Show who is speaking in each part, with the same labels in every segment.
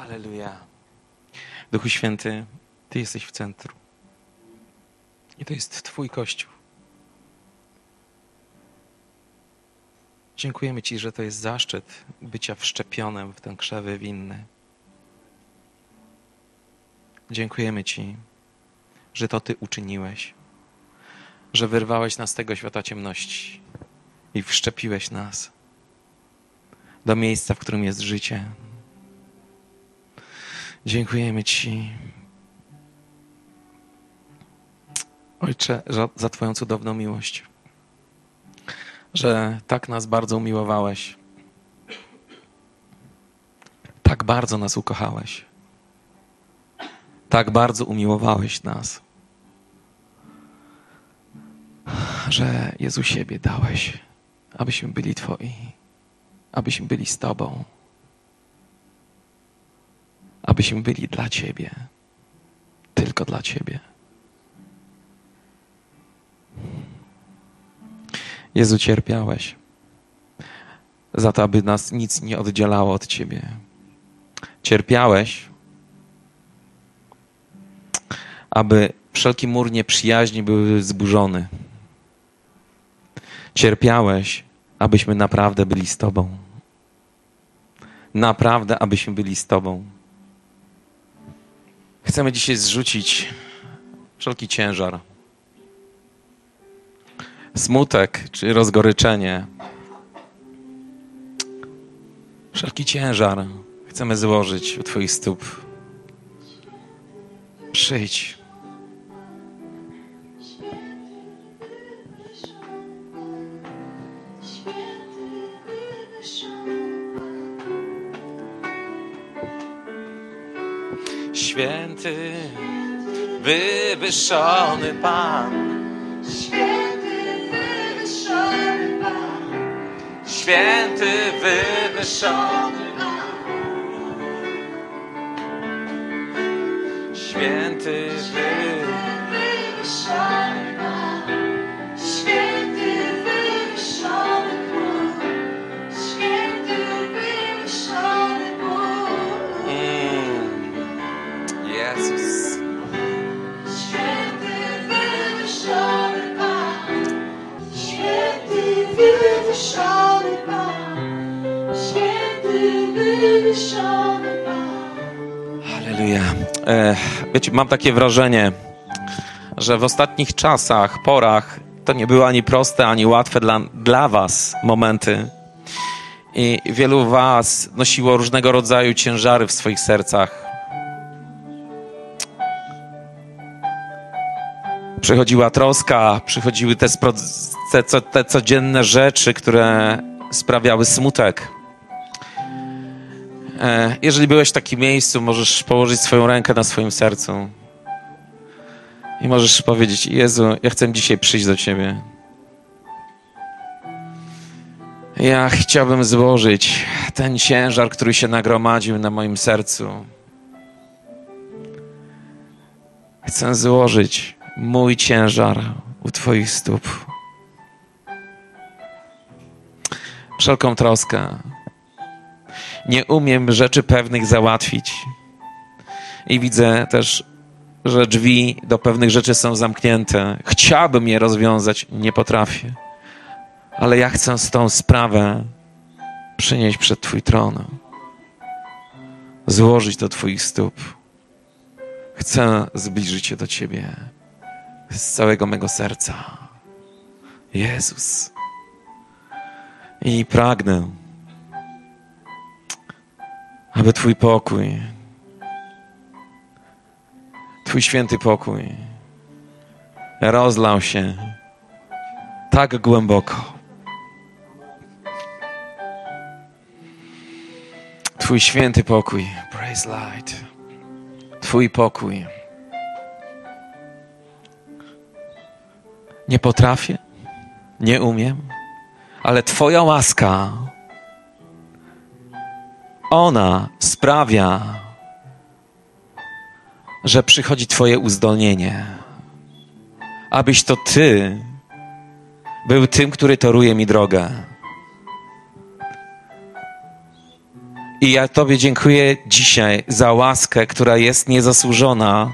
Speaker 1: Halleluja. Duchu Święty, Ty jesteś w centrum. I to jest Twój Kościół. Dziękujemy Ci, że to jest zaszczyt bycia wszczepionym w ten krzewy winny. Dziękujemy Ci, że to Ty uczyniłeś, że wyrwałeś nas z tego świata ciemności i wszczepiłeś nas do miejsca, w którym jest życie. Dziękujemy Ci, Ojcze, za Twoją cudowną miłość, że tak nas bardzo umiłowałeś, tak bardzo nas ukochałeś, tak bardzo umiłowałeś nas, że Jezu siebie dałeś, abyśmy byli Twoi, abyśmy byli z Tobą, abyśmy byli dla Ciebie, tylko dla Ciebie. Jezu, cierpiałeś za to, aby nas nic nie oddzielało od Ciebie. Cierpiałeś, aby wszelki mur nieprzyjaźni był zburzony. Cierpiałeś, abyśmy naprawdę byli z Tobą. Naprawdę, abyśmy byli z Tobą. Chcemy dzisiaj zrzucić wszelki ciężar. Smutek czy rozgoryczenie. Wszelki ciężar chcemy złożyć u Twoich stóp. Przyjdź. Święty, wywyższony Pan.
Speaker 2: Święty, wywyższony Pan.
Speaker 1: Święty, wywyższony Pan. Święty,
Speaker 2: wywyższony Pan. Święty, wywyższony Pan. Święty, wywyższony Pan.
Speaker 1: Jezus.
Speaker 2: Święty, wywyższony Pan. Święty, wywyższony Pan. Święty, wywyższony Pan.
Speaker 1: Halleluja. Wiecie, mam takie wrażenie, że w ostatnich czasach, porach, to nie były ani proste, ani łatwe dla was momenty. I wielu was nosiło różnego rodzaju ciężary w swoich sercach. Przychodziła troska, przychodziły te codzienne rzeczy, które sprawiały smutek. Jeżeli byłeś w takim miejscu, możesz położyć swoją rękę na swoim sercu i możesz powiedzieć: Jezu, ja chcę dzisiaj przyjść do Ciebie. Ja chciałbym złożyć ten ciężar, który się nagromadził na moim sercu. Chcę złożyć mój ciężar u Twoich stóp. Wszelką troskę. Nie umiem rzeczy pewnych załatwić. I widzę też, że drzwi do pewnych rzeczy są zamknięte. Chciałbym je rozwiązać, nie potrafię. Ale ja chcę tą sprawę przynieść przed Twój tron. Złożyć do Twoich stóp. Chcę zbliżyć się do Ciebie z całego mego serca. Jezus. I pragnę, aby Twój pokój, Twój święty pokój rozlał się tak głęboko. Twój święty pokój, praise light, Twój pokój. Nie potrafię, nie umiem, ale Twoja łaska, ona sprawia, że przychodzi Twoje uzdolnienie, abyś to Ty był tym, który toruje mi drogę. I ja Tobie dziękuję dzisiaj za łaskę, która jest niezasłużona,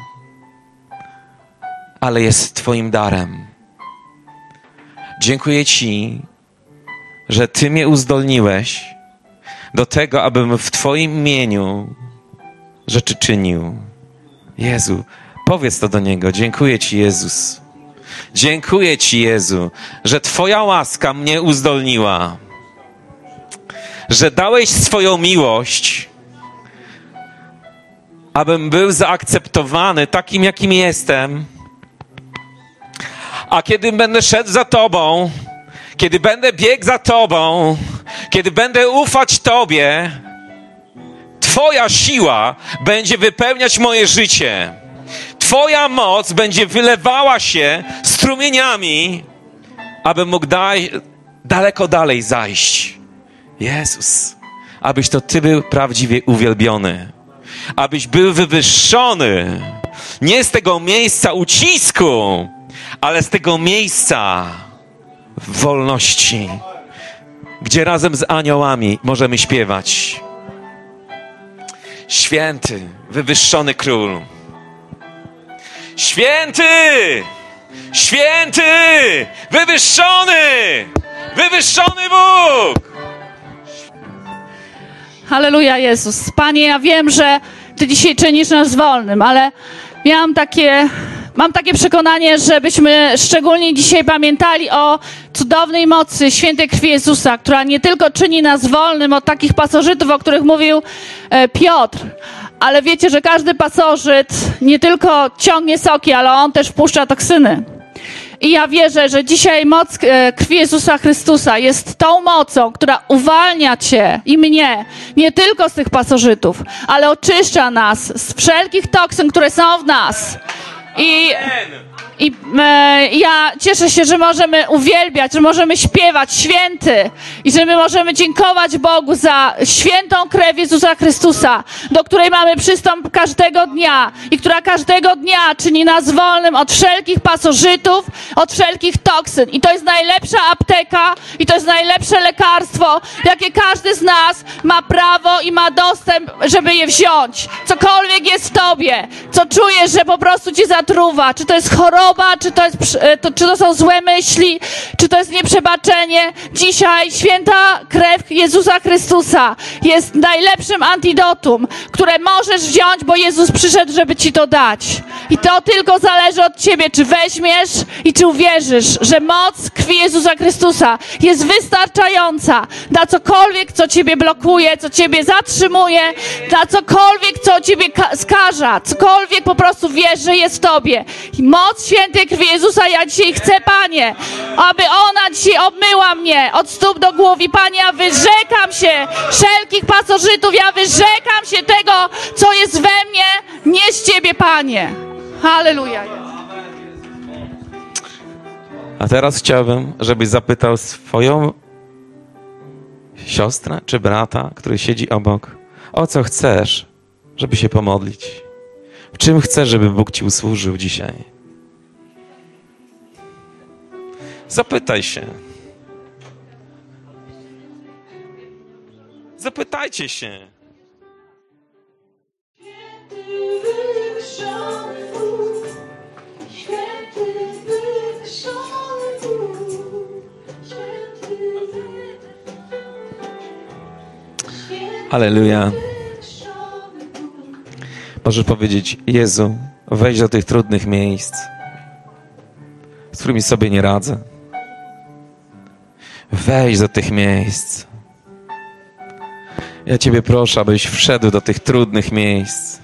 Speaker 1: ale jest Twoim darem. Dziękuję Ci, że Ty mnie uzdolniłeś do tego, abym w Twoim imieniu rzeczy czynił. Jezu, powiedz to do Niego. Dziękuję Ci, Jezus. Dziękuję Ci, Jezu, że Twoja łaska mnie uzdolniła. Że dałeś swoją miłość, abym był zaakceptowany takim, jakim jestem. A kiedy będę szedł za Tobą, kiedy będę biegł za Tobą, kiedy będę ufać Tobie, Twoja siła będzie wypełniać moje życie. Twoja moc będzie wylewała się strumieniami, abym mógł daleko dalej zajść. Jezus, abyś to Ty był prawdziwie uwielbiony. Abyś był wywyższony. Nie z tego miejsca ucisku, ale z tego miejsca wolności, gdzie razem z aniołami możemy śpiewać. Święty, wywyższony Król. Święty! Święty! Wywyższony! Wywyższony Bóg!
Speaker 3: Halleluja, Jezus. Panie, ja wiem, że Ty dzisiaj czynisz nas wolnym, ale mam takie przekonanie, żebyśmy szczególnie dzisiaj pamiętali o cudownej mocy świętej krwi Jezusa, która nie tylko czyni nas wolnym od takich pasożytów, o których mówił Piotr, ale wiecie, że każdy pasożyt nie tylko ciągnie soki, ale on też wpuszcza toksyny. I ja wierzę, że dzisiaj moc krwi Jezusa Chrystusa jest tą mocą, która uwalnia Cię i mnie, nie tylko z tych pasożytów, ale oczyszcza nas z wszelkich toksyn, które są w nas. Ja cieszę się, że możemy uwielbiać, że możemy śpiewać święty i że my możemy dziękować Bogu za świętą krew Jezusa Chrystusa, do której mamy przystąp każdego dnia i która każdego dnia czyni nas wolnym od wszelkich pasożytów, od wszelkich toksyn. I to jest najlepsza apteka i to jest najlepsze lekarstwo, jakie każdy z nas ma prawo i ma dostęp, żeby je wziąć. Cokolwiek jest w Tobie, co czujesz, że po prostu Cię zatruwa, czy to jest choroba, czy to są złe myśli, czy to jest nieprzebaczenie. Dzisiaj święta krew Jezusa Chrystusa jest najlepszym antidotum, które możesz wziąć, bo Jezus przyszedł, żeby Ci to dać. I to tylko zależy od Ciebie, czy weźmiesz i czy uwierzysz, że moc krwi Jezusa Chrystusa jest wystarczająca na cokolwiek, co Ciebie blokuje, co Ciebie zatrzymuje, na cokolwiek, co Ciebie skaża, cokolwiek po prostu wiesz, że jest w Tobie. I moc świętej krwi Jezusa, ja dzisiaj chcę, Panie, aby ona dzisiaj obmyła mnie od stóp do głów. I Panie, ja wyrzekam się wszelkich pasożytów, ja wyrzekam się tego, co jest we mnie, nie z Ciebie, Panie. Halleluja.
Speaker 1: A teraz chciałbym, żebyś zapytał swoją siostrę czy brata, który siedzi obok, o co chcesz, żeby się pomodlić? W czym chcesz, żeby Bóg Ci usłużył dzisiaj? Zapytaj się. Zapytajcie się.
Speaker 2: Święty, wywyższony Bóg. Święty, wywyższony Bóg. Święty,
Speaker 1: Halleluja.
Speaker 2: wywyższony Bóg.
Speaker 1: Możesz powiedzieć, Jezu, wejdź do tych trudnych miejsc, z którymi sobie nie radzę. Wejdź do tych miejsc. Ja Ciebie proszę, abyś wszedł do tych trudnych miejsc.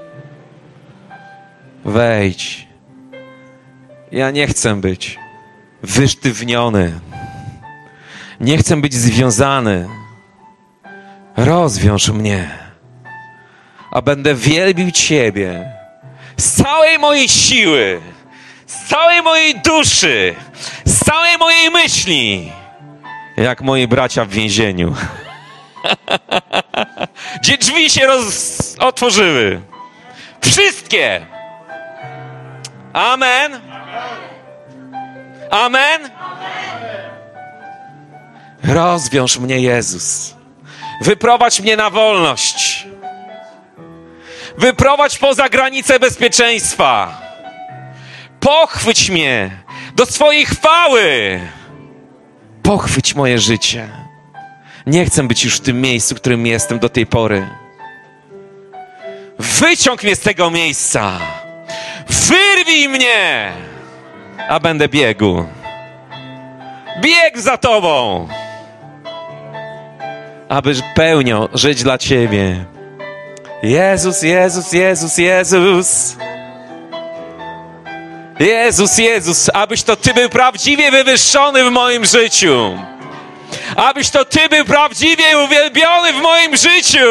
Speaker 1: Wejdź. Ja nie chcę być wysztywniony. Nie chcę być związany. Rozwiąż mnie, a będę wielbił Ciebie z całej mojej siły, z całej mojej duszy, z całej mojej myśli, jak moi bracia w więzieniu. Gdzie drzwi się otworzyły. Wszystkie. Amen. Amen. Rozwiąż mnie, Jezus. Wyprowadź mnie na wolność. Wyprowadź poza granice bezpieczeństwa. Pochwyć mnie do swojej chwały. Pochwyć moje życie. Nie chcę być już w tym miejscu, w którym jestem do tej pory. Wyciąg mnie z tego miejsca. Wyrwij mnie, a będę biegł. Biegł za Tobą, aby pełnią żyć dla Ciebie. Jezus, Jezus, Jezus, Jezus. Jezus, Jezus, abyś to Ty był prawdziwie wywyższony w moim życiu. Abyś to Ty był prawdziwie uwielbiony w moim życiu.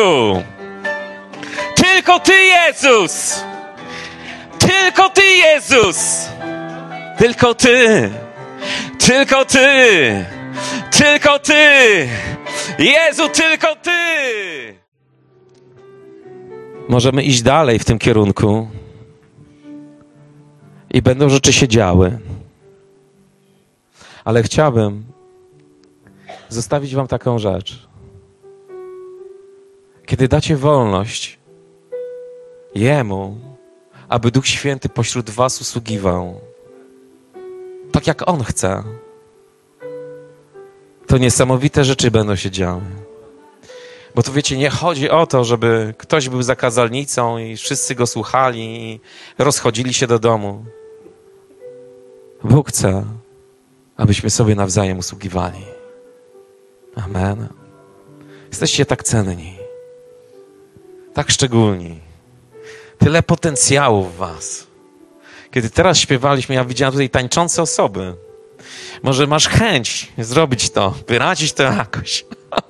Speaker 1: Tylko Ty, Jezus. Tylko Ty, Jezus. Tylko Ty. Tylko Ty. Tylko Ty. Jezu, tylko Ty. Możemy iść dalej w tym kierunku. I będą rzeczy się działy. Ale chciałbym zostawić wam taką rzecz. Kiedy dacie wolność Jemu, aby Duch Święty pośród was usługiwał, tak jak On chce, to niesamowite rzeczy będą się działy. Bo tu wiecie, nie chodzi o to, żeby ktoś był za kazalnicą i wszyscy go słuchali i rozchodzili się do domu. Bóg chce, abyśmy sobie nawzajem usługiwali. Amen. Jesteście tak cenni, tak szczególni. Tyle potencjału w was. Kiedy teraz śpiewaliśmy, ja widziałem tutaj tańczące osoby. Może masz chęć zrobić to, wyrazić to jakoś.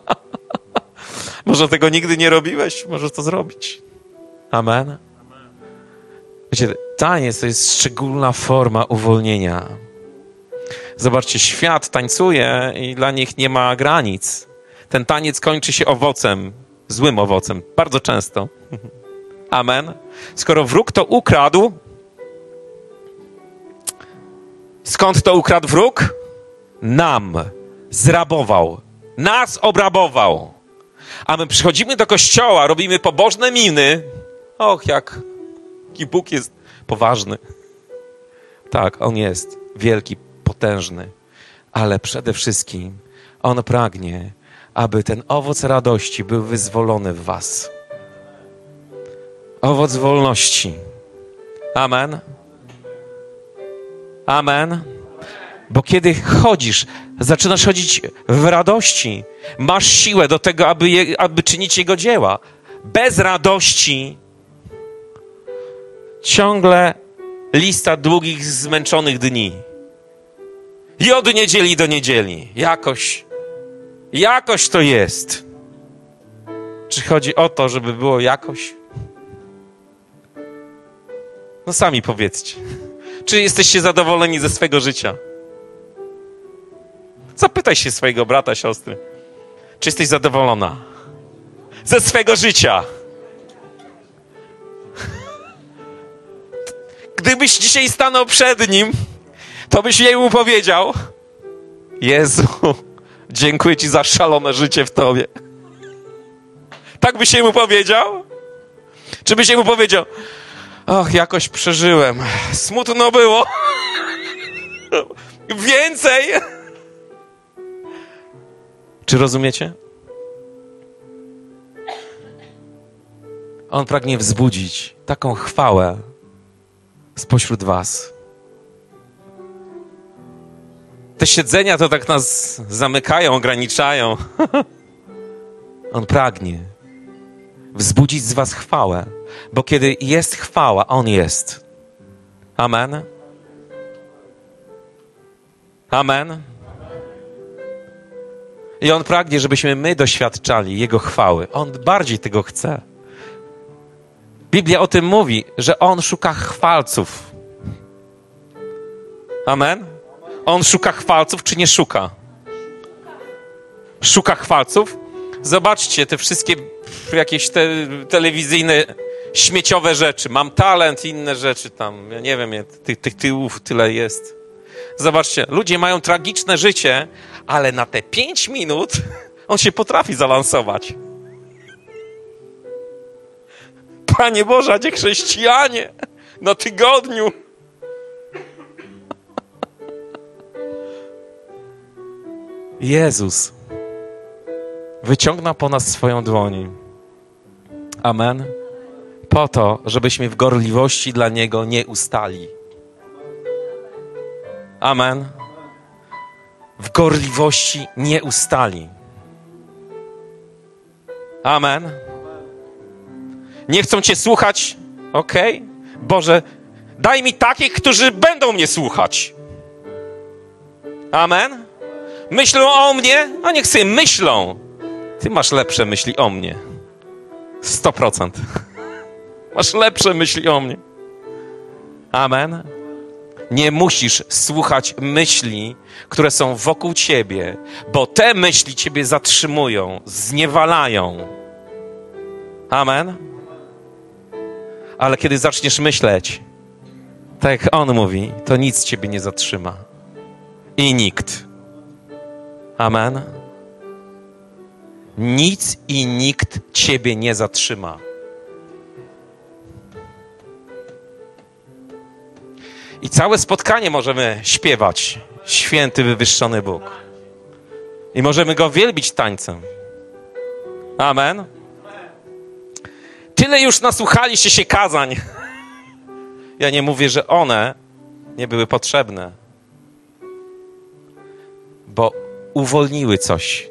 Speaker 1: Może tego nigdy nie robiłeś, możesz to zrobić. Amen. Wiecie, taniec to jest szczególna forma uwolnienia. Zobaczcie, świat tańcuje i dla nich nie ma granic. Ten taniec kończy się owocem, złym owocem, bardzo często. Amen. Skoro wróg to ukradł, skąd to ukradł wróg? Nam zrabował, nas obrabował. A my przychodzimy do kościoła, robimy pobożne miny. Och, jaki Bóg jest poważny. Tak, On jest wielki, potężny. Ale przede wszystkim On pragnie, aby ten owoc radości był wyzwolony w was. Owoc wolności. Amen. Amen. Bo kiedy chodzisz, zaczynasz chodzić w radości, masz siłę do tego, aby czynić Jego dzieła. Bez radości ciągle lista długich, zmęczonych dni. I od niedzieli do niedzieli. Jakoś to jest. Czy chodzi o to, żeby było jakoś? No sami powiedzcie. Czy jesteście zadowoleni ze swego życia? Zapytaj się swojego brata, siostry. Czy jesteś zadowolona ze swego życia? Gdybyś dzisiaj stanął przed Nim, to byś Jemu powiedział: Jezu, dziękuję Ci za szalone życie w Tobie. Tak byś Jemu powiedział? Czy byś Jemu powiedział: och, jakoś przeżyłem, smutno było, więcej? Czy rozumiecie? On pragnie wzbudzić taką chwałę spośród was. Te siedzenia to tak nas zamykają, ograniczają. On pragnie wzbudzić z was chwałę, bo kiedy jest chwała, On jest. Amen. Amen. I On pragnie, żebyśmy my doświadczali Jego chwały. On bardziej tego chce. Biblia o tym mówi, że On szuka chwalców. Amen. On szuka chwalców, czy nie szuka? Szuka chwalców? Zobaczcie te wszystkie jakieś telewizyjne śmieciowe rzeczy. Mam talent, inne rzeczy tam. Ja nie wiem, tych tyłów tyle jest. Zobaczcie, ludzie mają tragiczne życie, ale na te 5 minut on się potrafi zalansować. Panie Boże, a nie chrześcijanie na tygodniu. Jezus wyciągnął po nas swoją dłoń. Amen. Po to, żebyśmy w gorliwości dla Niego nie ustali. Amen. W gorliwości nie ustali. Amen. Nie chcą Cię słuchać? Okej. Boże, daj mi takich, którzy będą mnie słuchać. Amen. Myślą o mnie? A niech sobie myślą. Ty masz lepsze myśli o mnie. 100%. Masz lepsze myśli o mnie. Amen. Nie musisz słuchać myśli, które są wokół ciebie, bo te myśli ciebie zatrzymują, zniewalają. Amen. Ale kiedy zaczniesz myśleć, tak jak On mówi, to nic ciebie nie zatrzyma. I nikt. Amen. Nic i nikt ciebie nie zatrzyma. I całe spotkanie możemy śpiewać. Święty, wywyższony Bóg. I możemy Go wielbić tańcem. Amen. Tyle już nasłuchaliście się kazań. Ja nie mówię, że one nie były potrzebne. Bo uwolniły coś.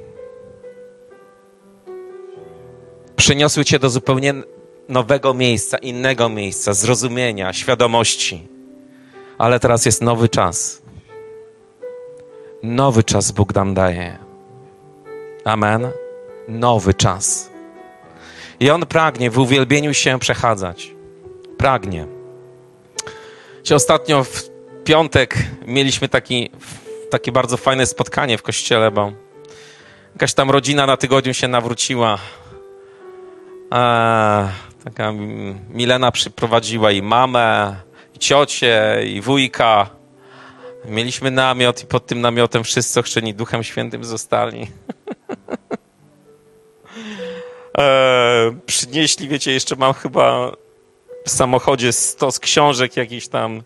Speaker 1: Przyniosły cię do zupełnie nowego miejsca, innego miejsca, zrozumienia, świadomości. Ale teraz jest nowy czas. Nowy czas Bóg nam daje. Amen. Nowy czas. I On pragnie w uwielbieniu się przechadzać. Pragnie. Ostatnio w piątek mieliśmy takie bardzo fajne spotkanie w kościele, bo jakaś tam rodzina na tygodniu się nawróciła. Taka Milena przyprowadziła i mamę, i ciocię, i wujka. Mieliśmy namiot i pod tym namiotem wszyscy ochrzczeni Duchem Świętym zostali. Przynieśli, wiecie, jeszcze mam chyba w samochodzie 100 książek jakichś tam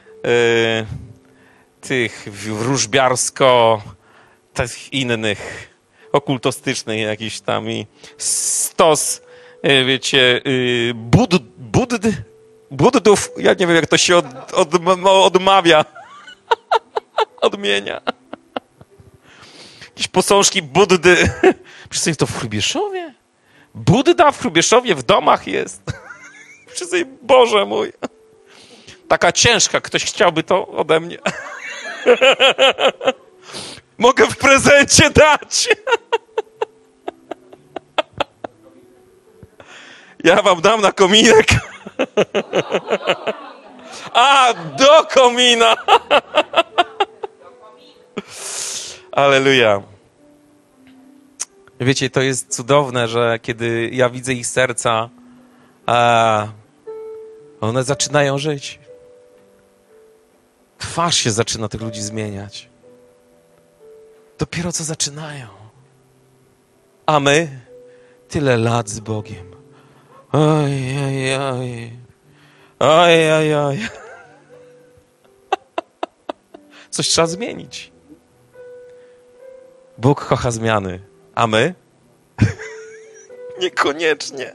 Speaker 1: tych wróżbiarsko, tych innych, okultystycznych jakichś tam i stos, wiecie, Buddów, ja nie wiem, jak to się odmawia, odmienia. Jakieś posążki Buddy. Przecież to w Hrubieszowie? Budda w Hrubieszowie w domach jest. Przecież Boże mój. Taka ciężka, ktoś chciałby to ode mnie. Mogę w prezencie dać. Ja wam dam na kominek. A, do komina. Alleluja. Wiecie, to jest cudowne, że kiedy ja widzę ich serca, one zaczynają żyć. Twarz się zaczyna tych ludzi zmieniać. Dopiero co zaczynają. A my tyle lat z Bogiem. Oj, oj, oj. Oj, oj, oj. Coś trzeba zmienić. Bóg kocha zmiany. A my? Niekoniecznie.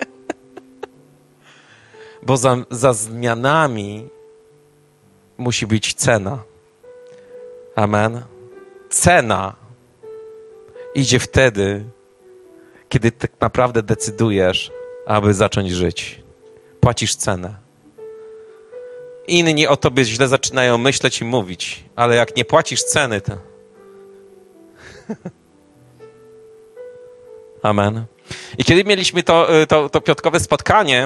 Speaker 1: Bo za zmianami musi być cena. Amen. Cena idzie wtedy, kiedy tak naprawdę decydujesz, aby zacząć żyć. Płacisz cenę. Inni o tobie źle zaczynają myśleć i mówić, ale jak nie płacisz ceny, to... Amen. I kiedy mieliśmy to piątkowe spotkanie,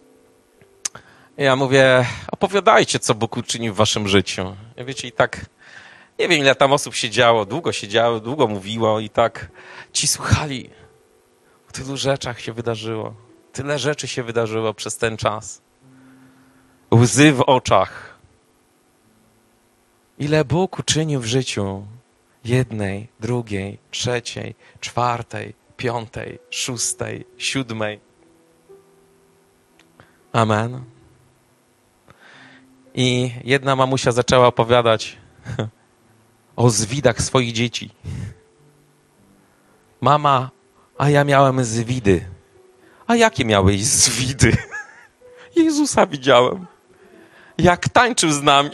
Speaker 1: ja mówię, opowiadajcie, co Bóg uczynił w waszym życiu. Ja wiecie, i tak, nie wiem, ile tam osób siedziało, długo mówiło i tak ci słuchali. O tylu rzeczach się wydarzyło. Tyle rzeczy się wydarzyło przez ten czas. Łzy w oczach. Ile Bóg uczynił w życiu jednej, drugiej, trzeciej, czwartej, piątej, szóstej, siódmej. Amen. I jedna mamusia zaczęła opowiadać o zwidach swoich dzieci. Mama, a ja miałem zwidy. A jakie miałeś zwidy? Jezusa widziałem. Jak tańczył z nami.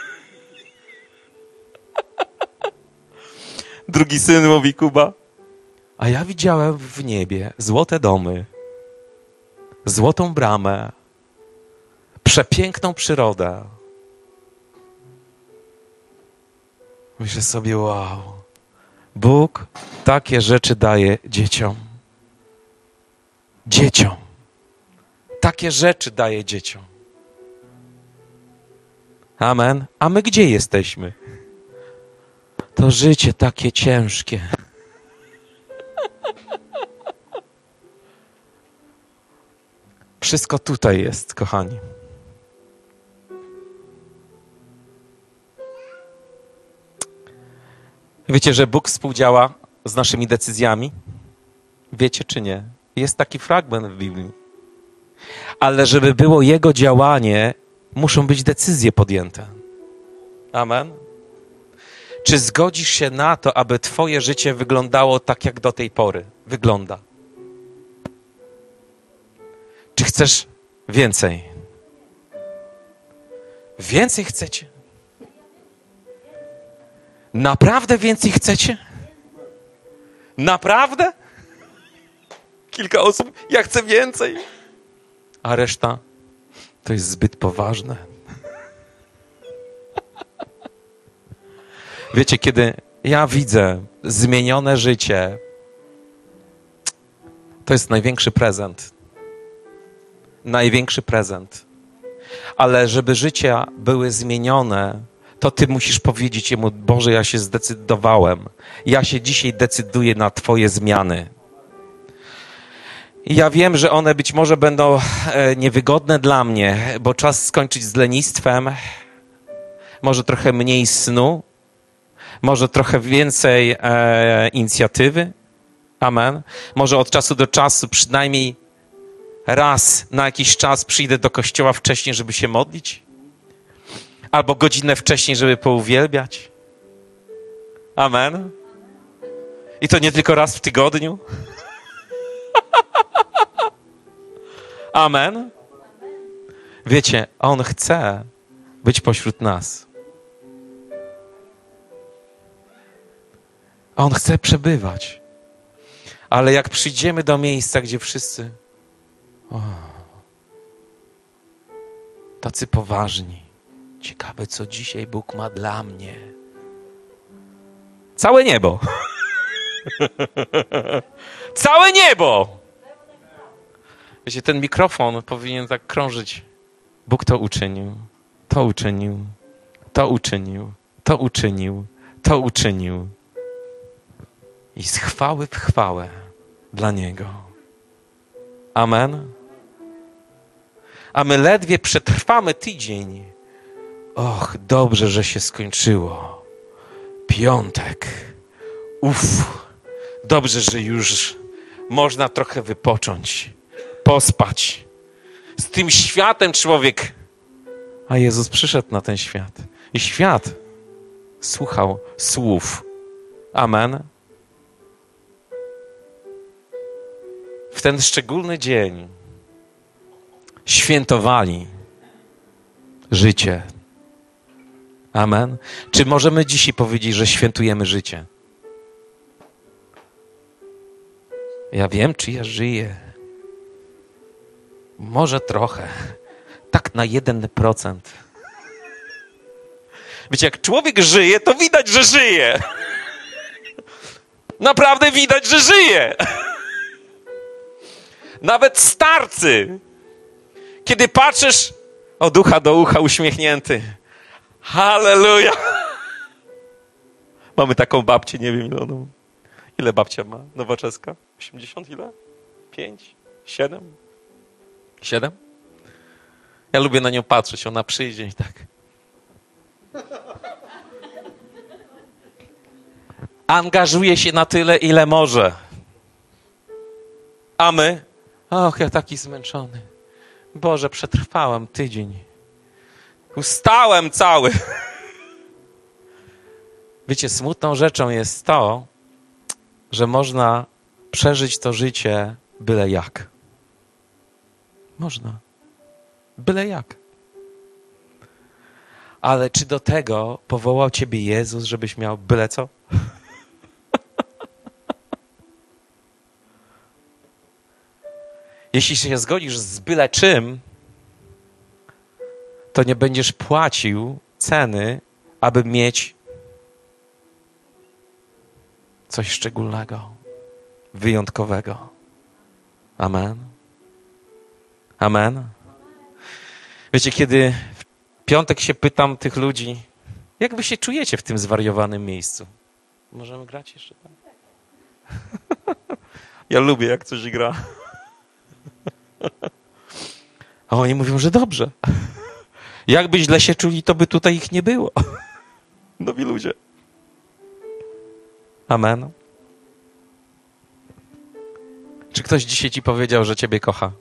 Speaker 1: Drugi syn mówi, Kuba, a ja widziałem w niebie złote domy, złotą bramę, przepiękną przyrodę. Myślę sobie, wow, Bóg takie rzeczy daje dzieciom. Dzieciom. Takie rzeczy daje dzieciom. Amen. A my gdzie jesteśmy? To życie takie ciężkie. Wszystko tutaj jest, kochani. Wiecie, że Bóg współdziała z naszymi decyzjami? Wiecie czy nie? Jest taki fragment w Biblii. Ale żeby było Jego działanie, muszą być decyzje podjęte. Amen. Czy zgodzisz się na to, aby twoje życie wyglądało tak, jak do tej pory wygląda? Czy chcesz więcej? Więcej chcecie? Naprawdę więcej chcecie? Naprawdę? Kilka osób, ja chcę więcej. A reszta to jest zbyt poważne. Wiecie, kiedy ja widzę zmienione życie, to jest największy prezent. Największy prezent. Ale żeby życia były zmienione, to ty musisz powiedzieć Jemu, Boże, ja się zdecydowałem. Ja się dzisiaj decyduję na Twoje zmiany. I ja wiem, że one być może będą niewygodne dla mnie, bo czas skończyć z lenistwem, może trochę mniej snu, może trochę więcej inicjatywy. Amen. Może od czasu do czasu przynajmniej raz na jakiś czas przyjdę do kościoła wcześniej, żeby się modlić. Albo godzinę wcześniej, żeby pouwielbiać. Amen. I to nie tylko raz w tygodniu. Amen. Wiecie, On chce być pośród nas. On chce przebywać. Ale jak przyjdziemy do miejsca, gdzie wszyscy tacy poważni, ciekawe, co dzisiaj Bóg ma dla mnie. Całe niebo. Całe niebo. Wiecie, ten mikrofon powinien tak krążyć. Bóg to uczynił, to uczynił, to uczynił, to uczynił, to uczynił. I z chwały w chwałę dla Niego. Amen. A my ledwie przetrwamy tydzień. Och, dobrze, że się skończyło. Piątek. Dobrze, że już można trochę wypocząć, pospać. Z tym światem człowiek. A Jezus przyszedł na ten świat. I świat słuchał słów. Amen. W ten szczególny dzień świętowali życie. Amen. Czy możemy dzisiaj powiedzieć, że świętujemy życie? Ja wiem, czy ja żyję. Może trochę. Tak na 1%. Wiecie, jak człowiek żyje, to widać, że żyje. Naprawdę widać, że żyje. Nawet starcy, kiedy patrzysz od ucha do ucha uśmiechnięty. Halleluja! Mamy taką babcię, nie wiem ile ona. Ile babcia ma? Nowoczesska? 80 ile? 5? 7? 7? Ja lubię na nią patrzeć, ona przyjdzie i tak. Angażuje się na tyle, ile może. A my? Och, ja taki zmęczony. Boże, przetrwałem tydzień. Ustałem cały. Wiecie, smutną rzeczą jest to, że można przeżyć to życie byle jak. Można. Byle jak. Ale czy do tego powołał ciebie Jezus, żebyś miał byle co? Jeśli się zgodzisz z byle czym, to nie będziesz płacił ceny, aby mieć coś szczególnego, wyjątkowego. Amen. Amen. Wiecie, kiedy w piątek się pytam tych ludzi, jak wy się czujecie w tym zwariowanym miejscu? Możemy grać jeszcze tam? Ja lubię, jak coś gra. A oni mówią, że dobrze. Jakby źle się czuli, to by tutaj ich nie było. Nowi ludzie. Amen. Czy ktoś dzisiaj ci powiedział, że ciebie kocha?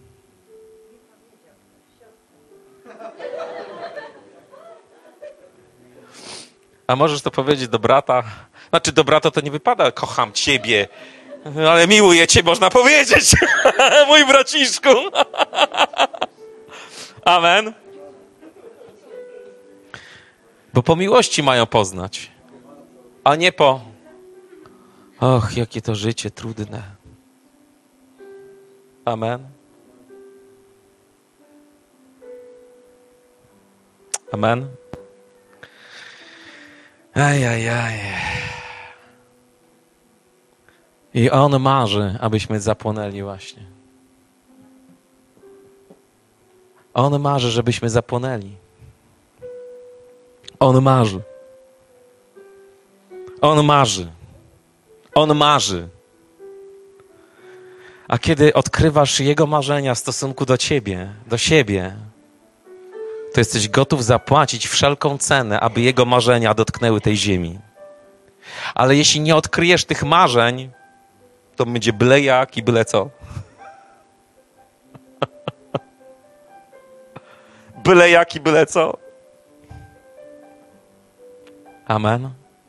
Speaker 1: A możesz to powiedzieć do brata? Znaczy do brata to nie wypada, kocham ciebie, ale miłuję cię, można powiedzieć. Mój braciszku. Amen. Bo po miłości mają poznać, a nie po och, jakie to życie trudne. Amen. Amen. Ajajaj. I On marzy, abyśmy zapłonęli właśnie. On marzy, żebyśmy zapłonęli. On marzy. On marzy. On marzy. A kiedy odkrywasz Jego marzenia w stosunku do ciebie, do siebie, to jesteś gotów zapłacić wszelką cenę, aby Jego marzenia dotknęły tej ziemi. Ale jeśli nie odkryjesz tych marzeń, to będzie byle jak i byle co. Byle jak i byle co. Amen.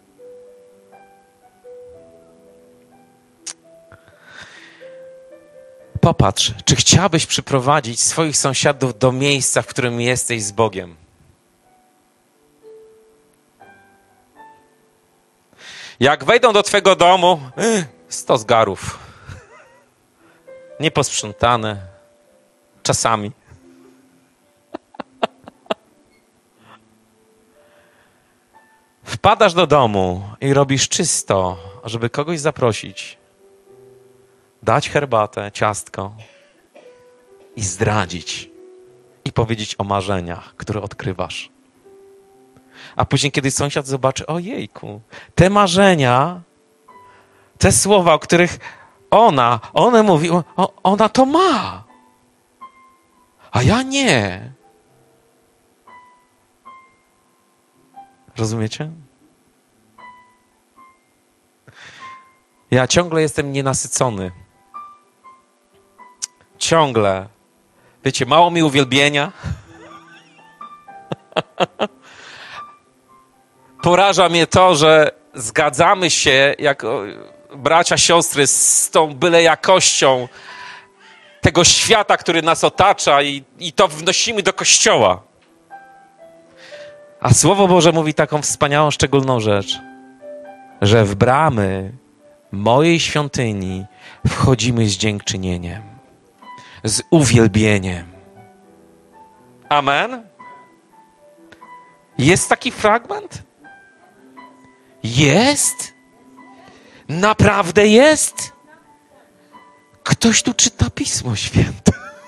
Speaker 1: Popatrz, czy chciałbyś przyprowadzić swoich sąsiadów do miejsca, w którym jesteś z Bogiem? Jak wejdą do twego domu, 100 zgarów. Nieposprzątane. Czasami. Wpadasz do domu i robisz czysto, żeby kogoś zaprosić, dać herbatę, ciastko i zdradzić i powiedzieć o marzeniach, które odkrywasz. A później, kiedy sąsiad zobaczy, ojejku, te marzenia, te słowa, o których one mówi, ona to ma, a ja nie. Rozumiecie? Ja ciągle jestem nienasycony. Ciągle. Wiecie, mało mi uwielbienia. Poraża mnie to, że zgadzamy się jako bracia, siostry z tą byle jakością tego świata, który nas otacza i to wnosimy do Kościoła. A Słowo Boże mówi taką wspaniałą, szczególną rzecz, że w bramy mojej świątyni wchodzimy z dziękczynieniem, z uwielbieniem. Amen? Jest taki fragment? Jest? Naprawdę jest? Ktoś tu czyta Pismo Święte.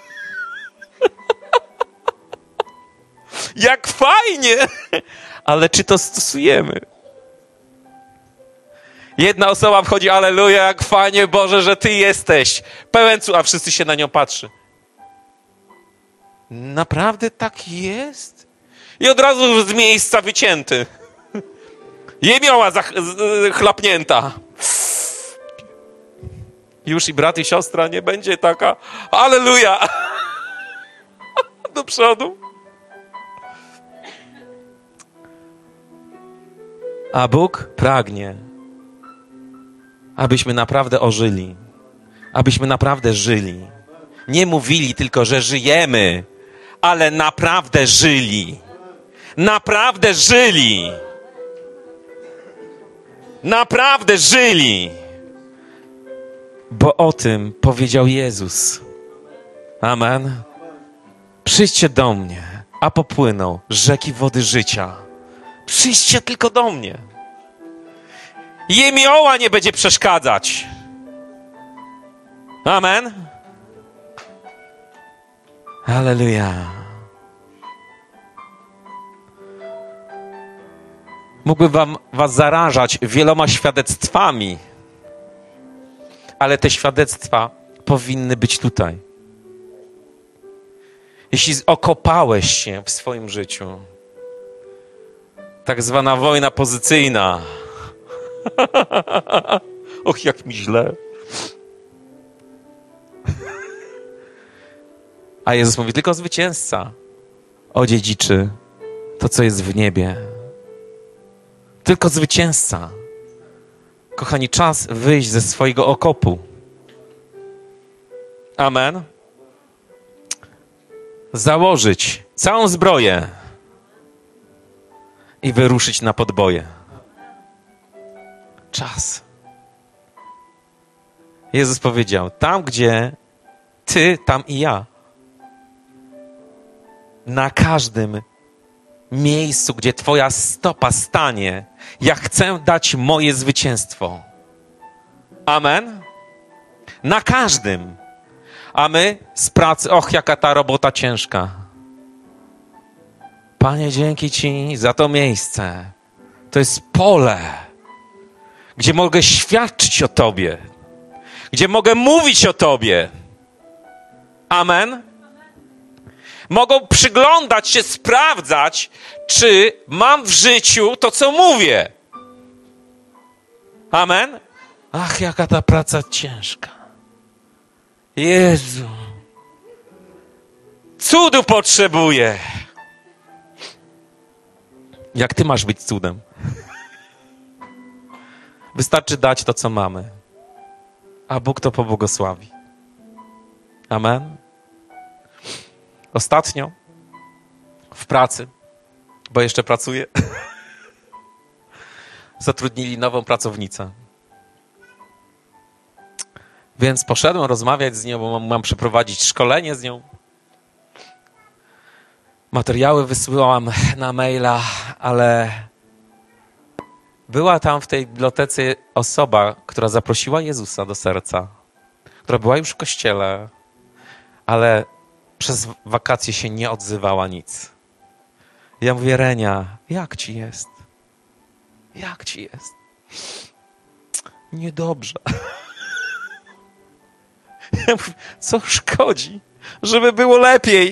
Speaker 1: Jak fajnie! Ale czy to stosujemy? Jedna osoba wchodzi, alleluja, jak fajnie, Boże, że Ty jesteś. Pełen cud, a wszyscy się na nią patrzy. Naprawdę tak jest? I od razu z miejsca wycięty. Jemioła chlapnięta. Już i brat i siostra nie będzie taka, alleluja. przodu. A Bóg pragnie, abyśmy naprawdę ożyli. Abyśmy naprawdę żyli. Nie mówili tylko, że żyjemy, ale naprawdę żyli. Naprawdę żyli. Naprawdę żyli. Bo o tym powiedział Jezus. Amen. Przyjdźcie do mnie, a popłyną rzeki wody życia. Przyjdźcie tylko do mnie. Jemioła nie będzie przeszkadzać. Amen. Halleluja. Mógłbym was zarażać wieloma świadectwami, ale te świadectwa powinny być tutaj. Jeśli okopałeś się w swoim życiu, tak zwana wojna pozycyjna. Och, jak mi źle. A Jezus mówi, tylko zwycięzca odziedziczy to, co jest w niebie. Tylko zwycięzca. Kochani, czas wyjść ze swojego okopu. Amen. Założyć całą zbroję i wyruszyć na podboje. Czas. Jezus powiedział, tam gdzie ty, tam i ja. Na każdym miejscu, gdzie twoja stopa stanie, ja chcę dać moje zwycięstwo. Amen? Na każdym. A my z pracy, och, jaka ta robota ciężka. Panie, dzięki Ci za to miejsce. To jest pole, gdzie mogę świadczyć o Tobie. Gdzie mogę mówić o Tobie. Amen? Mogą przyglądać się, sprawdzać, czy mam w życiu to, co mówię. Amen? Ach, jaka ta praca ciężka. Jezu. Cudu potrzebuję. Jak ty masz być cudem? Wystarczy dać to, co mamy. A Bóg to pobłogosławi. Amen. Ostatnio w pracy, bo jeszcze pracuję, zatrudnili nową pracownicę. Więc poszedłem rozmawiać z nią, bo mam przeprowadzić szkolenie z nią. Materiały wysyłałam na maila, ale była tam w tej bibliotece osoba, która zaprosiła Jezusa do serca, która była już w kościele, ale przez wakacje się nie odzywała nic. Ja mówię, Renia, jak ci jest? Jak ci jest? Niedobrze. Ja mówię, co szkodzi, żeby było lepiej?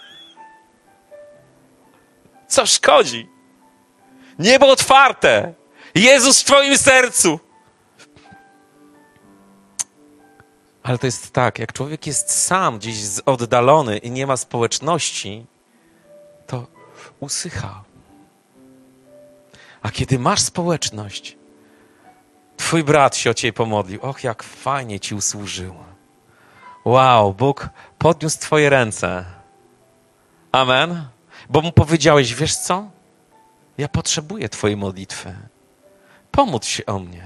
Speaker 1: Co szkodzi? Niebo otwarte. Jezus w twoim sercu. Ale to jest tak, jak człowiek jest sam, gdzieś oddalony i nie ma społeczności, to usycha. A kiedy masz społeczność, twój brat się o ciebie pomodlił. Och, jak fajnie ci usłużył. Wow, Bóg podniósł twoje ręce. Amen. Bo mu powiedziałeś, wiesz co? Ja potrzebuję twojej modlitwy. Pomódl się o mnie.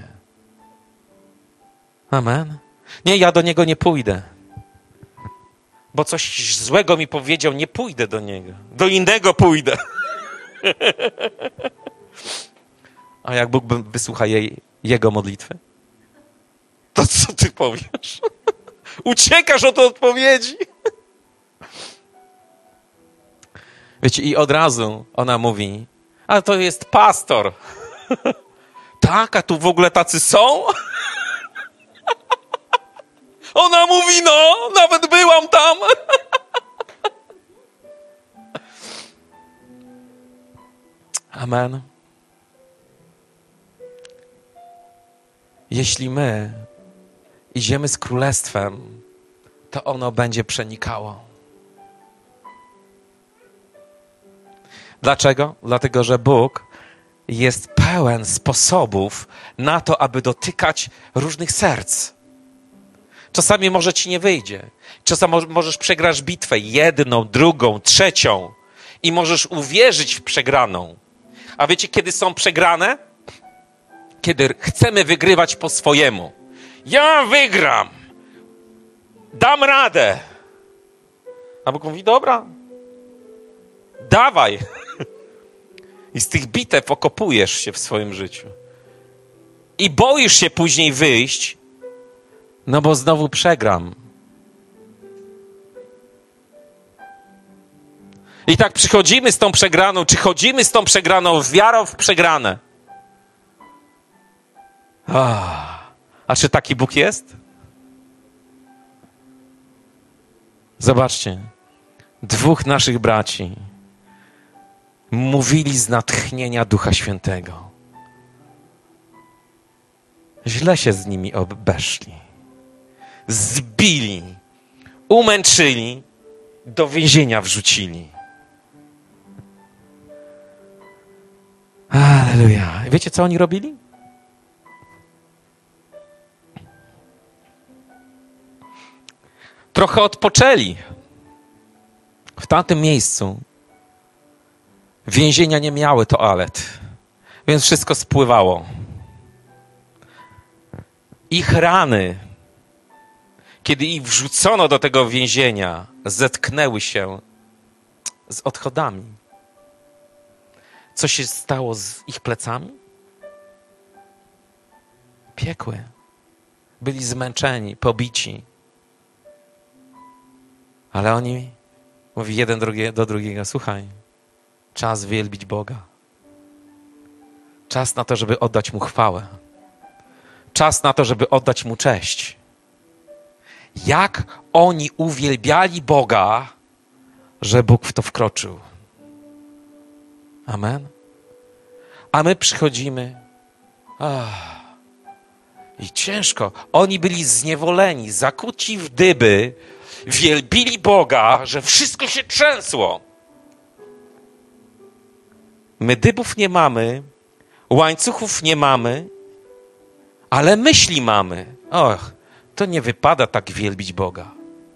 Speaker 1: Amen. Nie, ja do niego nie pójdę. Bo coś złego mi powiedział, nie pójdę do niego. Do innego pójdę. A jak Bóg wysłucha jego modlitwy? To co ty powiesz? Uciekasz od odpowiedzi. Wiecie, i od razu ona mówi, ale to jest pastor. Tak, a tu w ogóle tacy są? Ona mówi, no, nawet byłam tam. Amen. Jeśli my idziemy z królestwem, to ono będzie przenikało. Dlaczego? Dlatego, że Bóg jest pełen sposobów na to, aby dotykać różnych serc. Czasami może ci nie wyjdzie. Czasami możesz przegrać bitwę jedną, drugą, trzecią i możesz uwierzyć w przegraną. A wiecie, kiedy są przegrane? Kiedy chcemy wygrywać po swojemu. Ja wygram. Dam radę. A Bóg mówi, dobra. Dawaj. I z tych bitew okopujesz się w swoim życiu. I boisz się później wyjść, no bo znowu przegram. I tak przychodzimy z tą przegraną, czy chodzimy z tą przegraną wiarą w przegrane. A czy taki Bóg jest? Zobaczcie. 2 naszych braci mówili z natchnienia Ducha Świętego. Źle się z nimi obeszli. Zbili, umęczyli, do więzienia wrzucili. Alleluja. Wiecie, co oni robili? Trochę odpoczęli. W tamtym miejscu więzienia nie miały toalet, więc wszystko spływało. Ich rany, kiedy ich wrzucono do tego więzienia, zetknęły się z odchodami. Co się stało z ich plecami? Piekły. Byli zmęczeni, pobici. Ale oni mówi jeden do drugiego, słuchaj, czas wielbić Boga. Czas na to, żeby oddać Mu chwałę. Czas na to, żeby oddać Mu cześć. Jak oni uwielbiali Boga, że Bóg w to wkroczył. Amen. A my przychodzimy i ciężko. Oni byli zniewoleni, zakuci w dyby, wielbili Boga, że wszystko się trzęsło. My dybów nie mamy, łańcuchów nie mamy, ale myśli mamy. Och, to nie wypada tak wielbić Boga.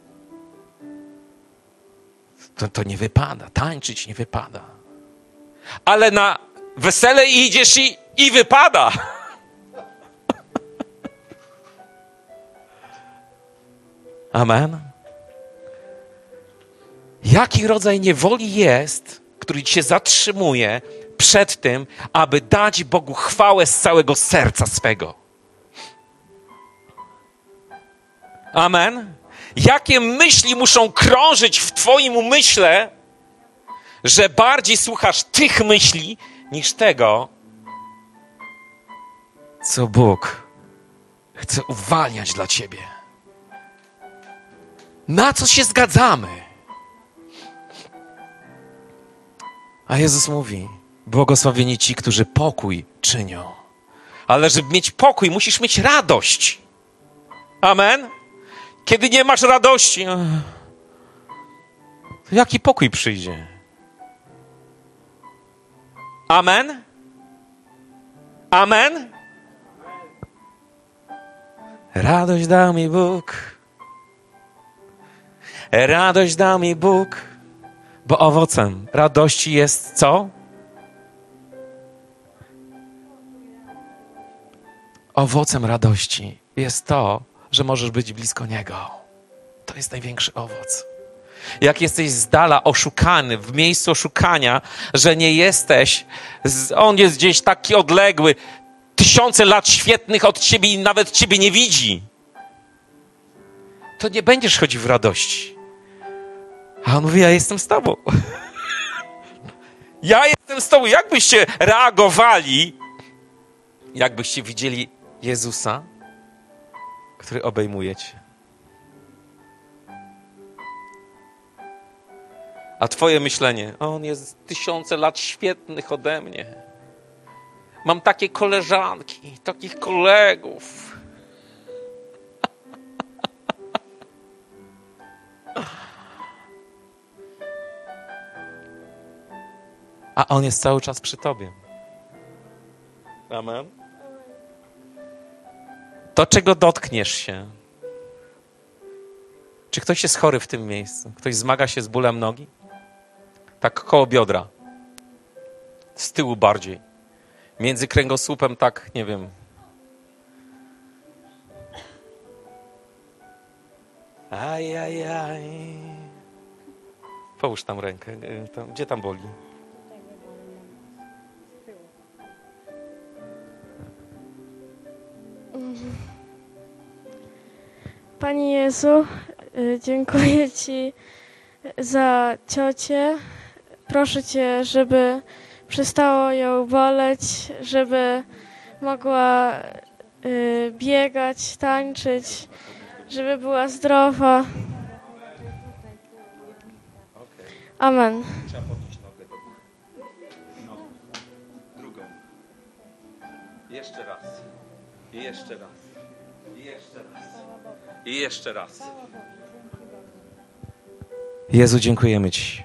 Speaker 1: To nie wypada, tańczyć nie wypada. Ale na wesele idziesz i wypada. Amen. Jaki rodzaj niewoli jest, który cię zatrzymuje przed tym, aby dać Bogu chwałę z całego serca swego? Amen. Jakie myśli muszą krążyć w twoim umyśle, że bardziej słuchasz tych myśli niż tego, co Bóg chce uwalniać dla ciebie. Na co się zgadzamy? A Jezus mówi, błogosławieni ci, którzy pokój czynią. Ale żeby mieć pokój, musisz mieć radość. Amen? Kiedy nie masz radości, to jaki pokój przyjdzie? Amen? Amen? Radość dał mi Bóg. Radość dał mi Bóg. Bo owocem radości jest co? Owocem radości jest to, że możesz być blisko Niego. To jest największy owoc. Jak jesteś z dala oszukany, w miejscu oszukania, że nie jesteś, On jest gdzieś taki odległy, 1000 lat świetnych od ciebie i nawet ciebie nie widzi, to nie będziesz chodził w radości. A On mówi, ja jestem z tobą. Ja jestem z tobą. Jak byście reagowali, jakbyście widzieli Jezusa, który obejmuje cię? A twoje myślenie, On jest 1000 lat świetnych ode mnie. Mam takie koleżanki, takich kolegów. a On jest cały czas przy tobie. Amen. To, czego dotkniesz się. Czy ktoś jest chory w tym miejscu? Ktoś zmaga się z bólem nogi? Tak koło biodra. Z tyłu bardziej. Między kręgosłupem tak, nie wiem. Ajajaj. Połóż tam rękę. Gdzie tam boli?
Speaker 4: Panie Jezu, dziękuję Ci za ciocię. Proszę Cię, żeby przestało ją boleć, żeby mogła biegać, tańczyć, żeby była zdrowa. Amen.
Speaker 1: Trzeba podnieść nogę do góry. Drugą. Jeszcze raz. I jeszcze raz. I jeszcze raz. I jeszcze raz. Jezu, dziękujemy Ci,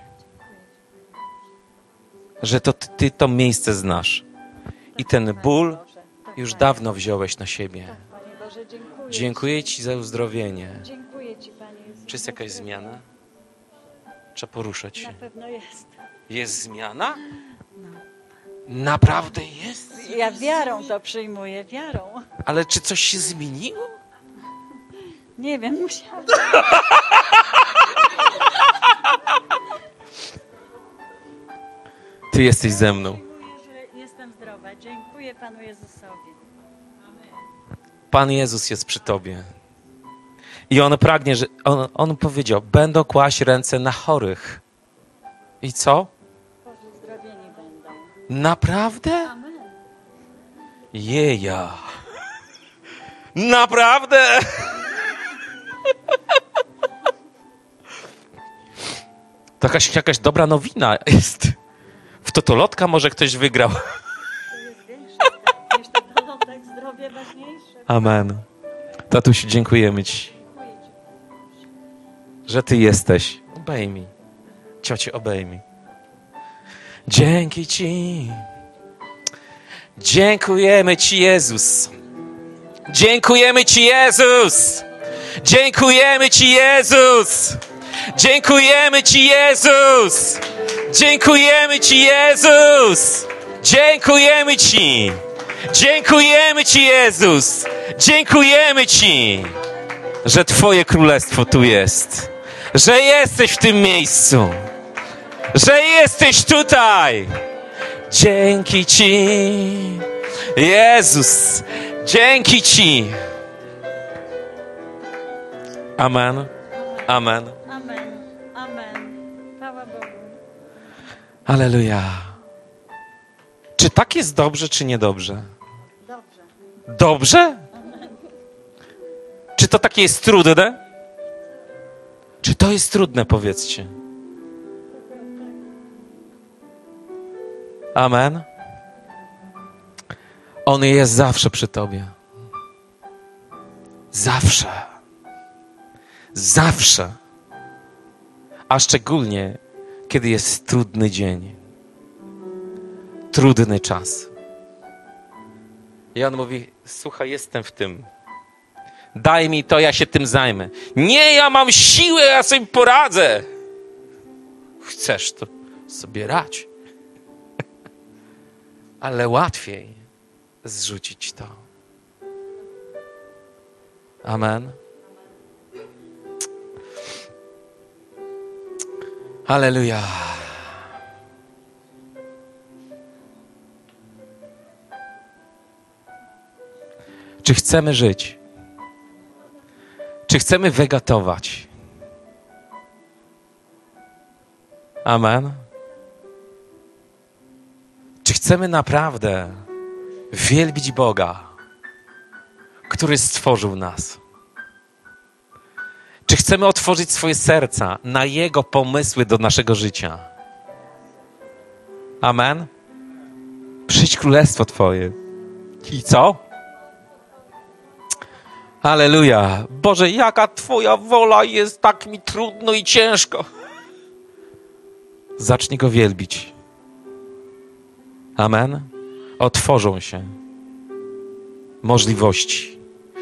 Speaker 1: że to Ty to miejsce znasz. I ten ból już dawno wziąłeś na siebie.
Speaker 5: Panie Boże, dziękuję.
Speaker 1: Dziękuję Ci za uzdrowienie.
Speaker 5: Dziękuję Ci, Panie Jezu.
Speaker 1: Czy jest jakaś zmiana? Trzeba poruszać się.
Speaker 5: Na pewno jest.
Speaker 1: Jest zmiana? Naprawdę jest?
Speaker 5: Ja wiarą to przyjmuję, wiarą.
Speaker 1: Ale czy coś się zmieniło?
Speaker 5: Nie wiem, musiałam.
Speaker 1: Ty jesteś ze mną.
Speaker 5: Dziękuję, że jestem zdrowa. Dziękuję Panu Jezusowi.
Speaker 1: Pan Jezus jest przy tobie. I On pragnie, że on powiedział, będą kłaść ręce na chorych. I co?
Speaker 5: Boże, uzdrowieni będą.
Speaker 1: Naprawdę?
Speaker 5: Amen.
Speaker 1: Jeja. Naprawdę? To jakaś dobra nowina jest. W totolotka może ktoś wygrał.
Speaker 5: To jest większe niż to tak zdrowie ważniejsze.
Speaker 1: Amen. Tatusiu, dziękujemy Ci,
Speaker 5: Dziękuję Ci.
Speaker 1: że Ty jesteś. Obejmij. Ciocie, obejmij. Dzięki Ci. Dziękujemy Ci, Jezus. Dziękujemy Ci, Jezus. Dziękujemy Ci, Jezus. Dziękujemy Ci, Jezus. Dziękujemy Ci, Jezus. Dziękujemy Ci. Dziękujemy Ci, Jezus. Dziękujemy Ci, że Twoje królestwo tu jest. Że jesteś w tym miejscu. Że jesteś tutaj. Dzięki Ci, Jezus. Dzięki Ci. Amen. Amen.
Speaker 5: Amen. Amen. Chwała Bogu.
Speaker 1: Alleluja. Czy tak jest dobrze, czy niedobrze?
Speaker 5: Dobrze.
Speaker 1: Dobrze? Czy to takie jest trudne? Czy to jest trudne, powiedzcie? Amen. On jest zawsze przy tobie. Zawsze. Zawsze. A szczególnie, kiedy jest trudny dzień. Trudny czas. I on mówi, słuchaj, jestem w tym. Daj mi to, ja się tym zajmę. Nie, ja mam siłę, ja sobie poradzę. Chcesz, to sobie radź. Ale łatwiej zrzucić to. Amen. Halleluja. Czy chcemy żyć? Czy chcemy wegetować? Amen. Czy chcemy naprawdę wielbić Boga, który stworzył nas? Czy chcemy otworzyć swoje serca na Jego pomysły do naszego życia? Amen. Przyjdź królestwo Twoje. I co? Halleluja. Boże, jaka Twoja wola jest, tak mi trudno i ciężko. Zacznij Go wielbić. Amen. Otworzą się możliwości.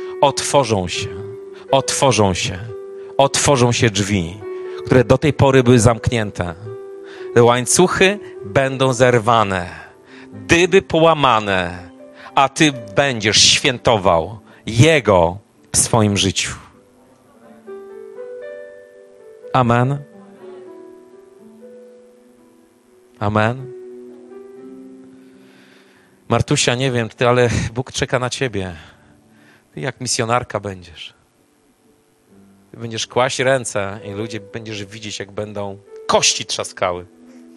Speaker 1: Otworzą się drzwi, które do tej pory były zamknięte. Łańcuchy będą zerwane, dyby połamane, a Ty będziesz świętował Jego w swoim życiu. Amen. Amen. Martusia, nie wiem, Ty, ale Bóg czeka na Ciebie. Ty jak misjonarka będziesz. Ty będziesz kłaść ręce i ludzie będziesz widzieć, jak będą kości trzaskały.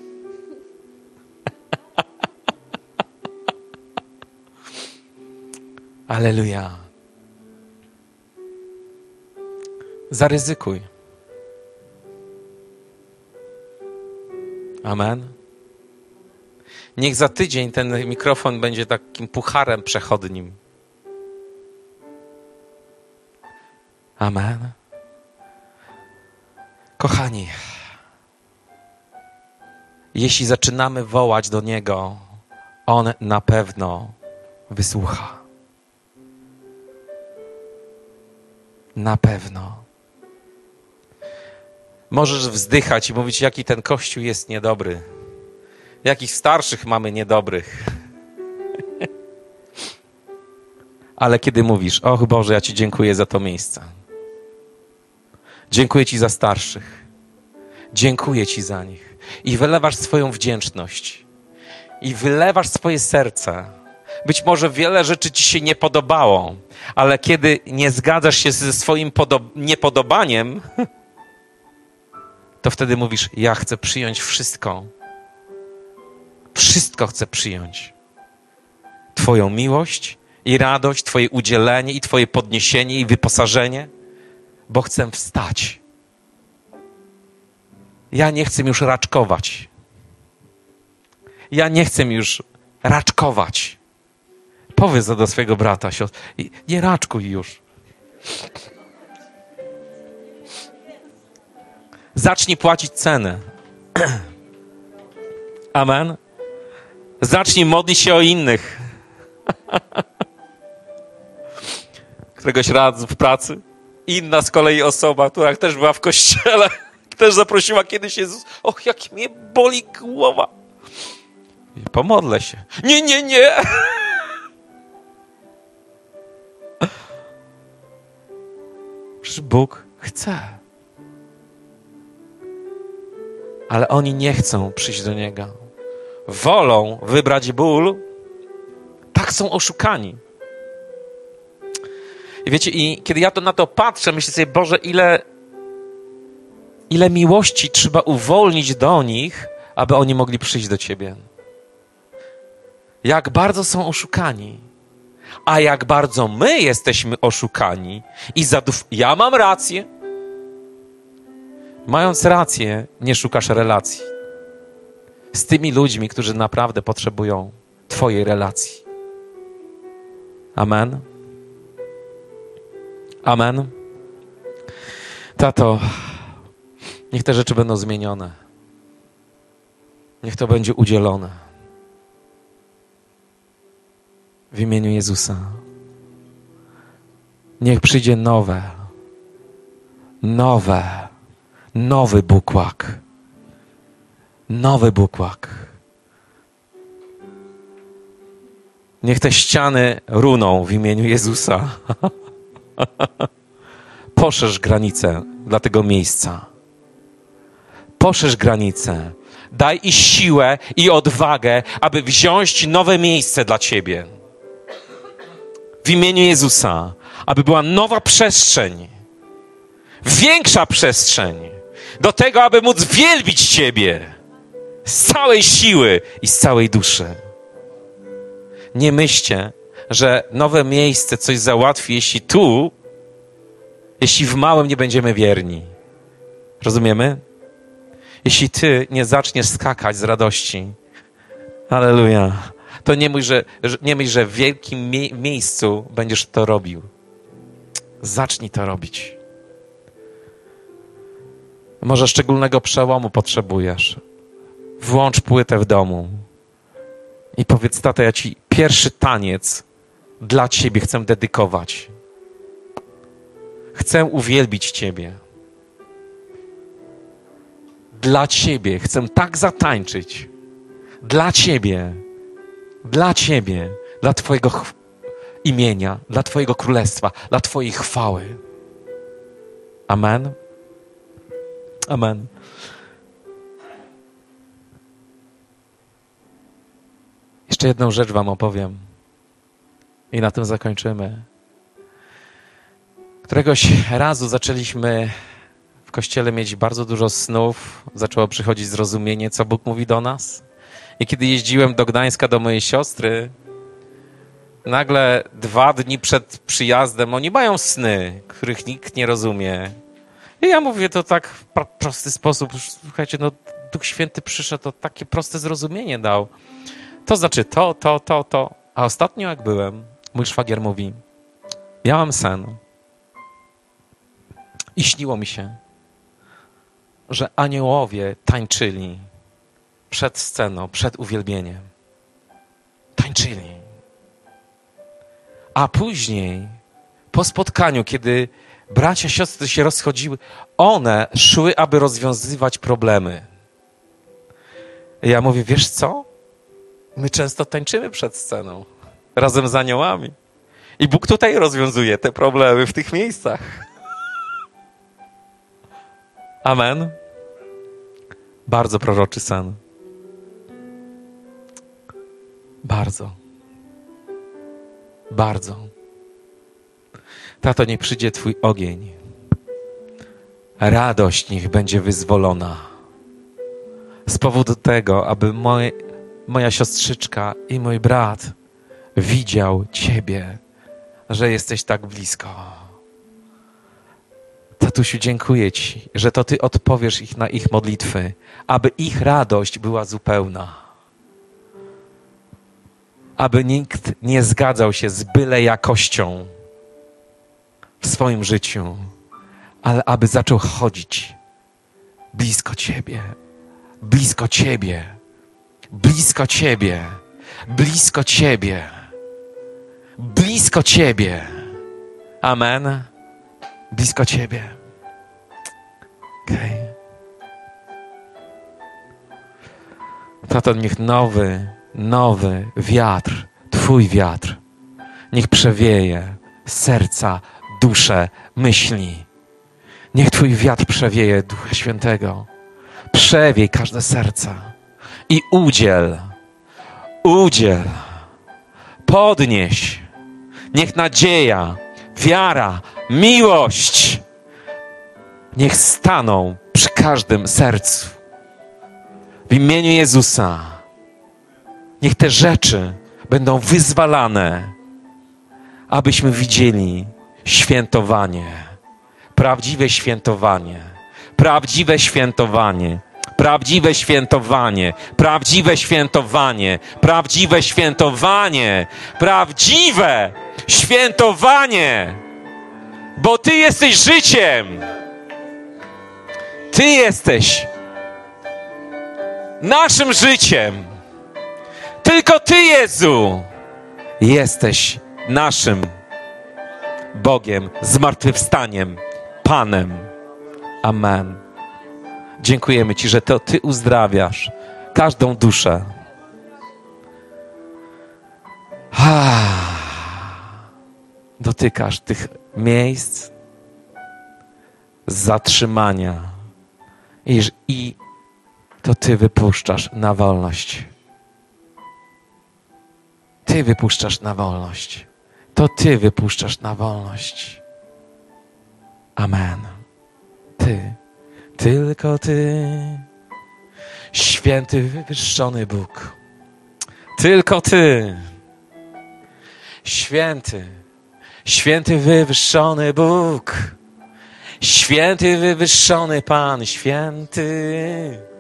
Speaker 1: Alleluja. Zaryzykuj. Amen. Niech za tydzień ten mikrofon będzie takim pucharem przechodnim. Amen. Kochani, jeśli zaczynamy wołać do Niego, On na pewno wysłucha. Na pewno. Możesz wzdychać i mówić, jaki ten Kościół jest niedobry. Jakich starszych mamy niedobrych. Ale kiedy mówisz, och Boże, ja Ci dziękuję za to miejsce. Dziękuję Ci za starszych. Dziękuję Ci za nich. I wylewasz swoją wdzięczność. I wylewasz swoje serce. Być może wiele rzeczy Ci się nie podobało, ale kiedy nie zgadzasz się ze swoim niepodobaniem, to wtedy mówisz, ja chcę przyjąć wszystko. Wszystko chcę przyjąć. Twoją miłość i radość, Twoje udzielenie i Twoje podniesienie i wyposażenie, bo chcę wstać. Ja nie chcę już raczkować. Ja nie chcę już raczkować. Powiedz to do swojego brata, siostry. Nie raczkuj już. Zacznij płacić cenę. Amen. Zacznij modlić się o innych. Któregoś razu w pracy inna z kolei osoba, która też była w kościele, też zaprosiła kiedyś Jezus. Och, jak mnie boli głowa. Pomodlę się. Nie. Przecież Bóg chce. Ale oni nie chcą przyjść do Niego. Wolą wybrać ból. Tak są oszukani. I wiecie, i kiedy ja na to patrzę, myślę sobie, Boże, ile miłości trzeba uwolnić do nich, aby oni mogli przyjść do Ciebie. Jak bardzo są oszukani. A jak bardzo my jesteśmy oszukani i ja mam rację. Mając rację, nie szukasz relacji. Z tymi ludźmi, którzy naprawdę potrzebują Twojej relacji. Amen. Amen. Tato, niech te rzeczy będą zmienione. Niech to będzie udzielone. W imieniu Jezusa. Niech przyjdzie nowy bukłak. Nowy bukłak. Niech te ściany runą w imieniu Jezusa. Poszerz granice dla tego miejsca. Poszerz granice. Daj i siłę, i odwagę, aby wziąć nowe miejsce dla Ciebie. W imieniu Jezusa. Aby była nowa przestrzeń. Większa przestrzeń. Do tego, aby móc wielbić Ciebie. Z całej siły i z całej duszy. Nie myślcie, że nowe miejsce coś załatwi, jeśli w małym nie będziemy wierni. Rozumiemy? Jeśli Ty nie zaczniesz skakać z radości, halleluja, to nie myśl, że w wielkim miejscu będziesz to robił. Zacznij to robić. Może szczególnego przełomu potrzebujesz. Włącz płytę w domu I powiedz: tato, ja ci pierwszy taniec dla ciebie chcę dedykować. Chcę uwielbić ciebie. Dla ciebie chcę tak zatańczyć. Dla ciebie. Dla ciebie. Dla twojego imienia. Dla twojego królestwa. Dla twojej chwały. Amen. Amen. Jeszcze jedną rzecz wam opowiem. I na tym zakończymy. Któregoś razu zaczęliśmy w kościele mieć bardzo dużo snów. Zaczęło przychodzić zrozumienie, co Bóg mówi do nas. I kiedy jeździłem do Gdańska do mojej siostry, nagle 2 dni przed przyjazdem oni mają sny, których nikt nie rozumie. I ja mówię to tak w prosty sposób. Słuchajcie, no Duch Święty przyszedł, to takie proste zrozumienie dał. To znaczy to. A ostatnio jak byłem, mój szwagier mówi: miałem sen i śniło mi się, że aniołowie tańczyli przed sceną, przed uwielbieniem. Tańczyli. A później, po spotkaniu, kiedy bracia, siostry się rozchodziły, one szły, aby rozwiązywać problemy. I ja mówię: wiesz co? My często tańczymy przed sceną, razem z aniołami. I Bóg tutaj rozwiązuje te problemy w tych miejscach. Amen. Bardzo proroczy sen. Bardzo. Bardzo. Tato, niech przyjdzie Twój ogień. Radość niech będzie wyzwolona. Z powodu tego, aby moja siostrzyczka i mój brat widział Ciebie, że jesteś tak blisko. Tatusiu, dziękuję Ci, że to Ty odpowiesz na ich modlitwy, aby ich radość była zupełna. Aby nikt nie zgadzał się z byle jakością w swoim życiu, ale aby zaczął chodzić blisko Ciebie, blisko Ciebie, blisko Ciebie, blisko Ciebie, blisko Ciebie. Amen. Blisko Ciebie. Okej. Tato, niech nowy wiatr, Twój wiatr, niech przewieje serca, dusze, myśli. Niech Twój wiatr przewieje, Ducha Świętego. Przewiej każde serce i udziel, podnieś. Niech nadzieja, wiara, miłość niech staną przy każdym sercu. W imieniu Jezusa. Niech te rzeczy będą wyzwalane, abyśmy widzieli świętowanie. Prawdziwe świętowanie. Prawdziwe świętowanie. Prawdziwe świętowanie. Prawdziwe świętowanie. Prawdziwe świętowanie. Prawdziwe świętowanie. Bo Ty jesteś życiem. Ty jesteś naszym życiem. Tylko Ty, Jezu, jesteś naszym Bogiem, zmartwychwstaniem, Panem. Amen. Dziękujemy Ci, że to Ty uzdrawiasz każdą duszę. Dotykasz tych miejsc zatrzymania i to Ty wypuszczasz na wolność. Ty wypuszczasz na wolność. To Ty wypuszczasz na wolność. Amen. Ty, tylko Ty, święty, wywyższony Bóg. Tylko Ty, święty, wywyższony Bóg. Święty, wywyższony Pan, święty.